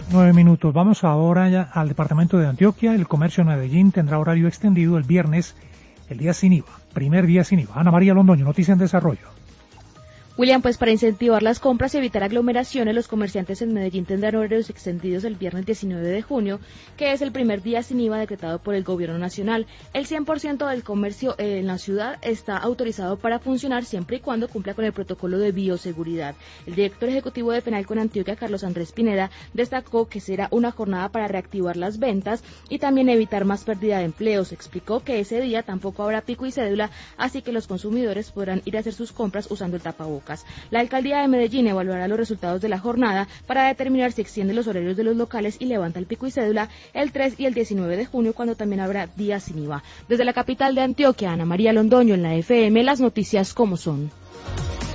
9 minutos. Vamos ahora ya al departamento de Antioquia. El comercio en Medellín tendrá horario extendido el viernes, el día sin IVA, primer día sin IVA. Ana María Londoño, Noticia en Desarrollo. William, pues para incentivar las compras y evitar aglomeraciones, los comerciantes en Medellín tendrán horarios extendidos el viernes 19 de junio, que es el primer día sin IVA decretado por el Gobierno Nacional. El 100% del comercio en la ciudad está autorizado para funcionar siempre y cuando cumpla con el protocolo de bioseguridad. El director ejecutivo de Fenalco en Antioquia, Carlos Andrés Pineda, destacó que será una jornada para reactivar las ventas y también evitar más pérdida de empleos. Explicó que ese día tampoco habrá pico y cédula, así que los consumidores podrán ir a hacer sus compras usando el tapabocas. La alcaldía de Medellín evaluará los resultados de la jornada para determinar si extiende los horarios de los locales y levanta el pico y cédula el 3 y el 19 de junio, cuando también habrá días sin IVA. Desde la capital de Antioquia, Ana María Londoño en la FM, las noticias como son.